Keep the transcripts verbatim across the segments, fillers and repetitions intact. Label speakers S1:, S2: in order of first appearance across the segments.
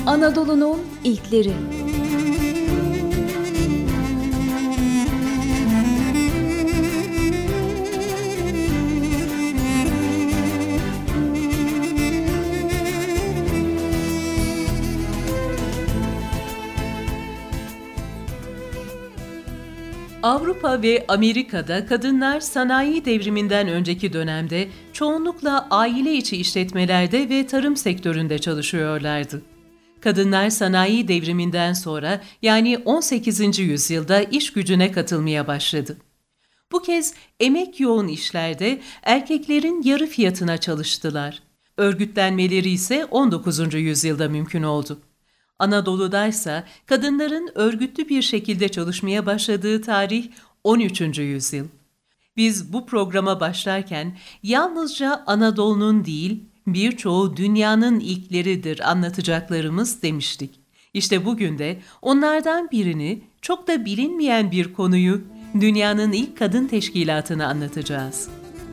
S1: Anadolu'nun ilkleri.
S2: Avrupa ve Amerika'da kadınlar sanayi devriminden önceki dönemde çoğunlukla aile içi işletmelerde ve tarım sektöründe çalışıyorlardı. Kadınlar sanayi devriminden sonra yani on sekizinci yüzyılda iş gücüne katılmaya başladı. Bu kez emek yoğun işlerde erkeklerin yarı fiyatına çalıştılar. Örgütlenmeleri ise on dokuzuncu yüzyılda mümkün oldu. Anadolu'daysa kadınların örgütlü bir şekilde çalışmaya başladığı tarih on üçüncü yüzyıl. Biz bu programa başlarken yalnızca Anadolu'nun değil, birçoğu dünyanın ilkleridir anlatacaklarımız demiştik. İşte bugün de onlardan birini, çok da bilinmeyen bir konuyu, dünyanın ilk kadın teşkilatını anlatacağız.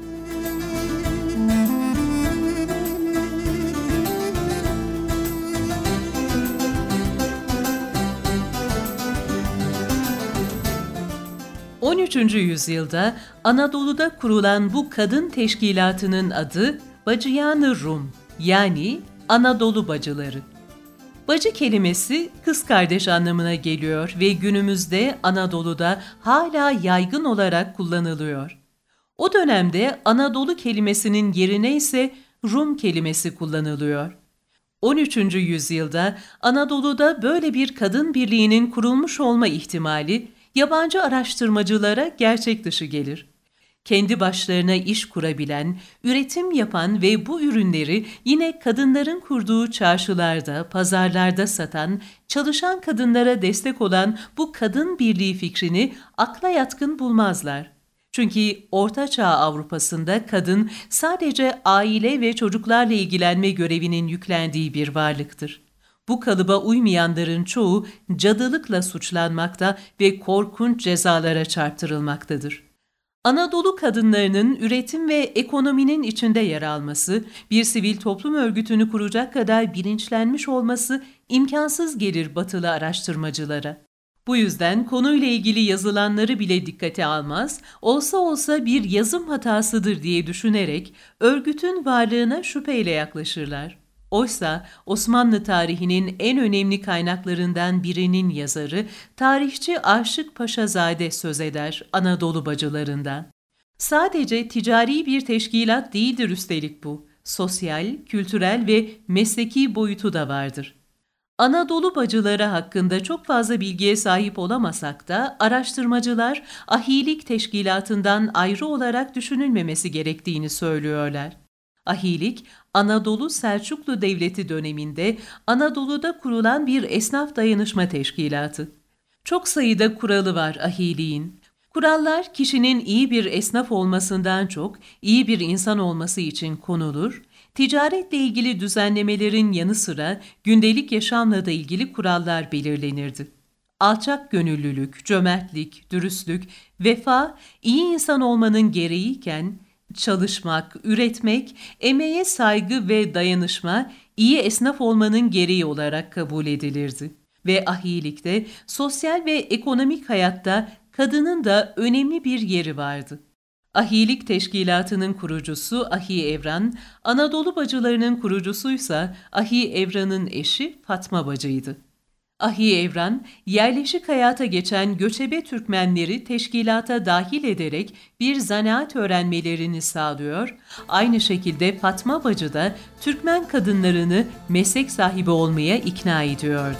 S2: on üçüncü yüzyılda Anadolu'da kurulan bu kadın teşkilatının adı Bacıyan-ı Rum, yani Anadolu Bacıları. Bacı kelimesi kız kardeş anlamına geliyor ve günümüzde Anadolu'da hala yaygın olarak kullanılıyor. O dönemde Anadolu kelimesinin yerine ise Rum kelimesi kullanılıyor. on üçüncü yüzyılda Anadolu'da böyle bir kadın birliğinin kurulmuş olma ihtimali yabancı araştırmacılara gerçek dışı gelir. Kendi başlarına iş kurabilen, üretim yapan ve bu ürünleri yine kadınların kurduğu çarşılarda, pazarlarda satan, çalışan kadınlara destek olan bu kadın birliği fikrini akla yatkın bulmazlar. Çünkü Orta Çağ Avrupa'sında kadın sadece aile ve çocuklarla ilgilenme görevinin yüklendiği bir varlıktır. Bu kalıba uymayanların çoğu cadılıkla suçlanmakta ve korkunç cezalara çarptırılmaktadır. Anadolu kadınlarının üretim ve ekonominin içinde yer alması, bir sivil toplum örgütünü kuracak kadar bilinçlenmiş olması imkansız gelir batılı araştırmacılara. Bu yüzden konuyla ilgili yazılanları bile dikkate almaz, olsa olsa bir yazım hatasıdır diye düşünerek örgütün varlığına şüpheyle yaklaşırlar. Oysa Osmanlı tarihinin en önemli kaynaklarından birinin yazarı, tarihçi Aşık Paşazade söz eder Anadolu bacılarından. Sadece ticari bir teşkilat değildir üstelik bu, sosyal, kültürel ve mesleki boyutu da vardır. Anadolu bacıları hakkında çok fazla bilgiye sahip olamasak da araştırmacılar ahilik teşkilatından ayrı olarak düşünülmemesi gerektiğini söylüyorlar. Ahilik, Anadolu Selçuklu Devleti döneminde Anadolu'da kurulan bir esnaf dayanışma teşkilatı. Çok sayıda kuralı var ahiliğin. Kurallar kişinin iyi bir esnaf olmasından çok iyi bir insan olması için konulur, ticaretle ilgili düzenlemelerin yanı sıra gündelik yaşamla da ilgili kurallar belirlenirdi. Alçak gönüllülük, cömertlik, dürüstlük, vefa, iyi insan olmanın gereğiyken, çalışmak, üretmek, emeğe saygı ve dayanışma iyi esnaf olmanın gereği olarak kabul edilirdi. Ve ahilikte sosyal ve ekonomik hayatta kadının da önemli bir yeri vardı. Ahilik teşkilatının kurucusu Ahi Evran, Anadolu bacılarının kurucusuysa Ahi Evran'ın eşi Fatma bacıydı. Ahi Evran, yerleşik hayata geçen göçebe Türkmenleri teşkilata dahil ederek bir zanaat öğrenmelerini sağlıyor, aynı şekilde Fatma bacı da Türkmen kadınlarını meslek sahibi olmaya ikna ediyordu.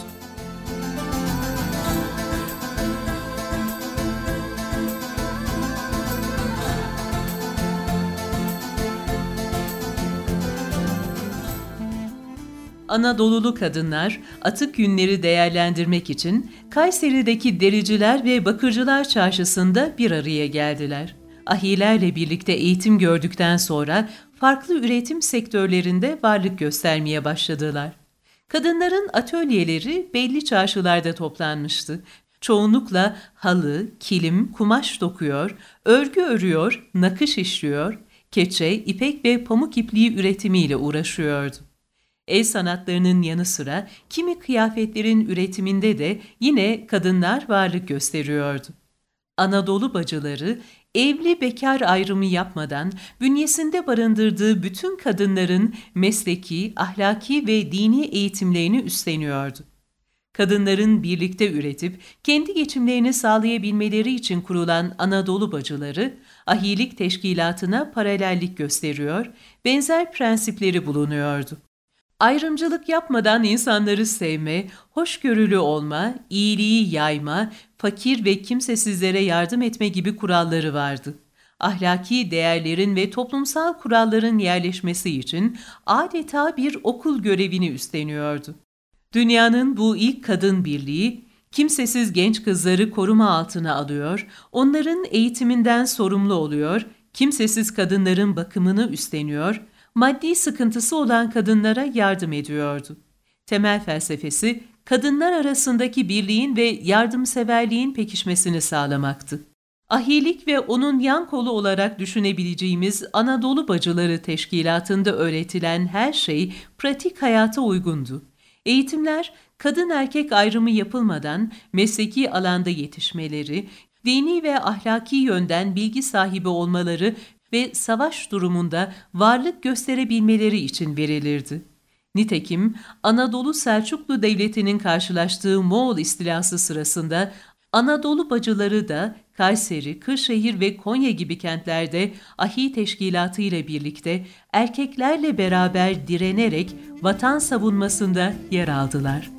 S2: Anadolulu kadınlar atık yünleri değerlendirmek için Kayseri'deki dericiler ve bakırcılar çarşısında bir araya geldiler. Ahilerle birlikte eğitim gördükten sonra farklı üretim sektörlerinde varlık göstermeye başladılar. Kadınların atölyeleri belli çarşılarda toplanmıştı. Çoğunlukla halı, kilim, kumaş dokuyor, örgü örüyor, nakış işliyor, keçe, ipek ve pamuk ipliği üretimiyle uğraşıyordu. El sanatlarının yanı sıra kimi kıyafetlerin üretiminde de yine kadınlar varlık gösteriyordu. Anadolu bacıları, evli bekar ayrımı yapmadan bünyesinde barındırdığı bütün kadınların mesleki, ahlaki ve dini eğitimlerini üstleniyordu. Kadınların birlikte üretip kendi geçimlerini sağlayabilmeleri için kurulan Anadolu bacıları, ahilik teşkilatına paralellik gösteriyor, benzer prensipleri bulunuyordu. Ayrımcılık yapmadan insanları sevme, hoşgörülü olma, iyiliği yayma, fakir ve kimsesizlere yardım etme gibi kuralları vardı. Ahlaki değerlerin ve toplumsal kuralların yerleşmesi için adeta bir okul görevini üstleniyordu. Dünyanın bu ilk kadın birliği, kimsesiz genç kızları koruma altına alıyor, onların eğitiminden sorumlu oluyor, kimsesiz kadınların bakımını üstleniyor, maddi sıkıntısı olan kadınlara yardım ediyordu. Temel felsefesi, kadınlar arasındaki birliğin ve yardımseverliğin pekişmesini sağlamaktı. Ahilik ve onun yan kolu olarak düşünebileceğimiz Anadolu Bacıları Teşkilatı'nda öğretilen her şey pratik hayata uygundu. Eğitimler, kadın erkek ayrımı yapılmadan mesleki alanda yetişmeleri, dini ve ahlaki yönden bilgi sahibi olmaları ve savaş durumunda varlık gösterebilmeleri için verilirdi. Nitekim Anadolu Selçuklu Devleti'nin karşılaştığı Moğol istilası sırasında Anadolu bacıları da Kayseri, Kırşehir ve Konya gibi kentlerde ahi teşkilatı ile birlikte erkeklerle beraber direnerek vatan savunmasında yer aldılar.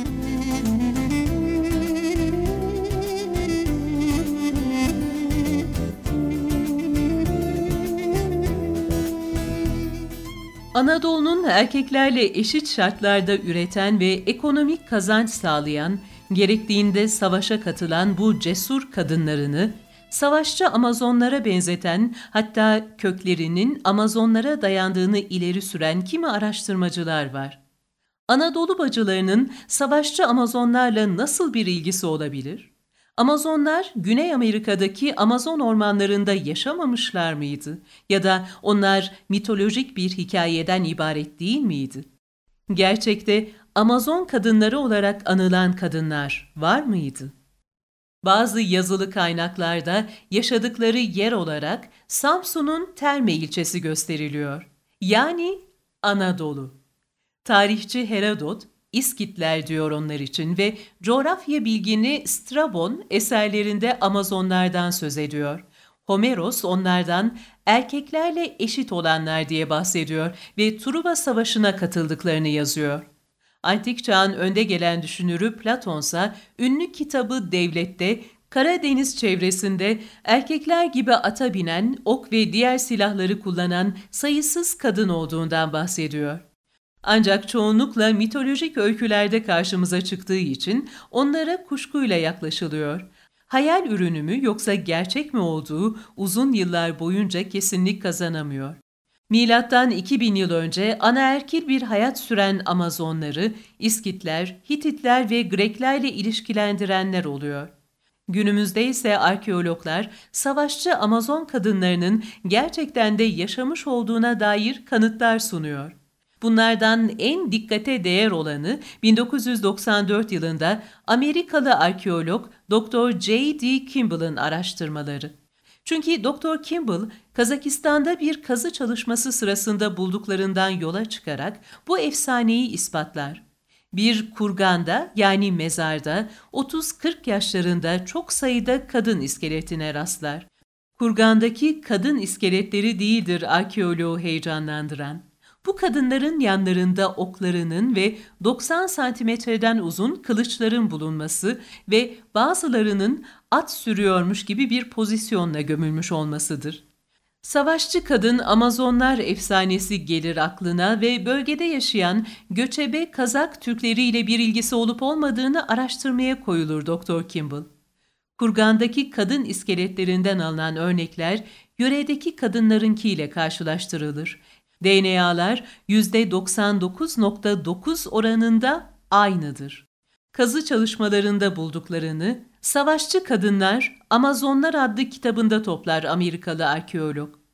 S2: Anadolu'nun erkeklerle eşit şartlarda üreten ve ekonomik kazanç sağlayan, gerektiğinde savaşa katılan bu cesur kadınlarını, savaşçı Amazonlara benzeten, hatta köklerinin Amazonlara dayandığını ileri süren kimi araştırmacılar var. Anadolu bacılarının savaşçı Amazonlarla nasıl bir ilgisi olabilir? Amazonlar, Güney Amerika'daki Amazon ormanlarında yaşamamışlar mıydı? Ya da onlar mitolojik bir hikayeden ibaret değil miydi? Gerçekte Amazon kadınları olarak anılan kadınlar var mıydı? Bazı yazılı kaynaklarda yaşadıkları yer olarak Samsun'un Terme ilçesi gösteriliyor. Yani Anadolu. Tarihçi Herodot, İskitler diyor onlar için ve coğrafya bilgini Strabon eserlerinde Amazonlardan söz ediyor. Homeros onlardan erkeklerle eşit olanlar diye bahsediyor ve Truva Savaşı'na katıldıklarını yazıyor. Antik çağın önde gelen düşünürü Platonsa ünlü kitabı Devlet'te Karadeniz çevresinde erkekler gibi ata binen, ok ve diğer silahları kullanan sayısız kadın olduğundan bahsediyor. Ancak çoğunlukla mitolojik öykülerde karşımıza çıktığı için onlara kuşkuyla yaklaşılıyor. Hayal ürünü mü yoksa gerçek mi olduğu uzun yıllar boyunca kesinlik kazanamıyor. Milattan iki bin yıl önce anaerkil bir hayat süren Amazonları, İskitler, Hititler ve Greklerle ilişkilendirenler oluyor. Günümüzde ise arkeologlar savaşçı Amazon kadınlarının gerçekten de yaşamış olduğuna dair kanıtlar sunuyor. Bunlardan en dikkate değer olanı bin dokuz yüz doksan dört yılında Amerikalı arkeolog doktor J D Kimball'ın araştırmaları. Çünkü doktor Kimball, Kazakistan'da bir kazı çalışması sırasında bulduklarından yola çıkarak bu efsaneyi ispatlar. Bir kurganda yani mezarda otuz kırk yaşlarında çok sayıda kadın iskeletine rastlar. Kurgandaki kadın iskeletleri değildir arkeoloğu heyecanlandıran. Bu kadınların yanlarında oklarının ve doksan santimetreden uzun kılıçların bulunması ve bazılarının at sürüyormuş gibi bir pozisyonla gömülmüş olmasıdır. Savaşçı kadın Amazonlar efsanesi gelir aklına ve bölgede yaşayan göçebe Kazak Türkleriyle bir ilgisi olup olmadığını araştırmaya koyulur doktor Kimball. Kurgandaki kadın iskeletlerinden alınan örnekler yöredeki kadınlarınkiyle karşılaştırılır. D N A'lar yüzde doksan dokuz nokta dokuz oranında aynıdır. Kazı çalışmalarında bulduklarını Savaşçı Kadınlar, Amazonlar adlı kitabında toplar Amerikalı arkeolog.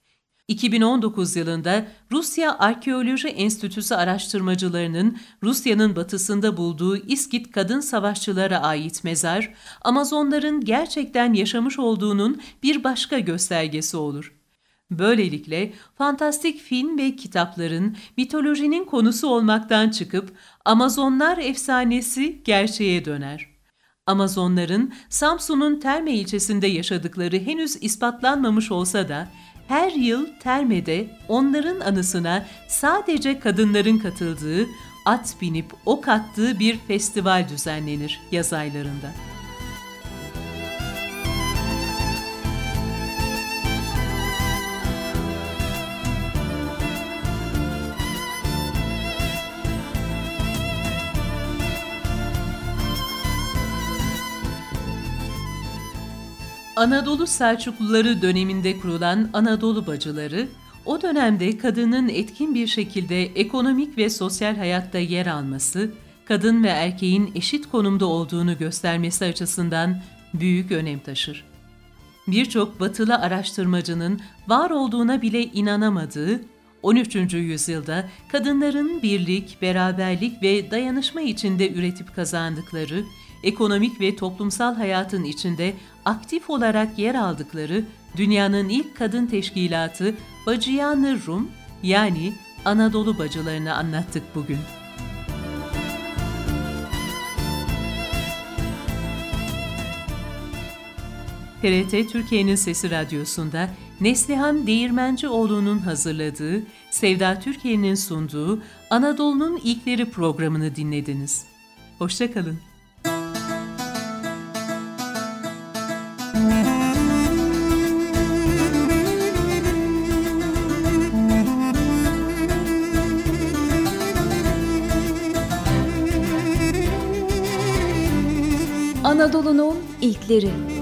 S2: iki bin on dokuz yılında Rusya Arkeoloji Enstitüsü araştırmacılarının Rusya'nın batısında bulduğu İskit kadın savaşçılara ait mezar, Amazonların gerçekten yaşamış olduğunun bir başka göstergesi olur. Böylelikle fantastik film ve kitapların mitolojinin konusu olmaktan çıkıp Amazonlar efsanesi gerçeğe döner. Amazonların Samsun'un Terme ilçesinde yaşadıkları henüz ispatlanmamış olsa da her yıl Terme'de onların anısına sadece kadınların katıldığı, at binip ok attığı bir festival düzenlenir yaz aylarında. Anadolu Selçukluları döneminde kurulan Anadolu Bacıları, o dönemde kadının etkin bir şekilde ekonomik ve sosyal hayatta yer alması, kadın ve erkeğin eşit konumda olduğunu göstermesi açısından büyük önem taşır. Birçok batılı araştırmacının var olduğuna bile inanamadığı, on üçüncü yüzyılda kadınların birlik, beraberlik ve dayanışma içinde üretip kazandıkları, ekonomik ve toplumsal hayatın içinde aktif olarak yer aldıkları dünyanın ilk kadın teşkilatı Bacıyanı Rum, yani Anadolu Bacılarını anlattık bugün. T R T Türkiye'nin Sesi Radyosu'nda Neslihan Değirmencioğlu'nun hazırladığı, Sevda Türkiye'nin sunduğu Anadolu'nun İlkleri programını dinlediniz. Hoşça kalın.
S1: Anadolu'nun ilkleri.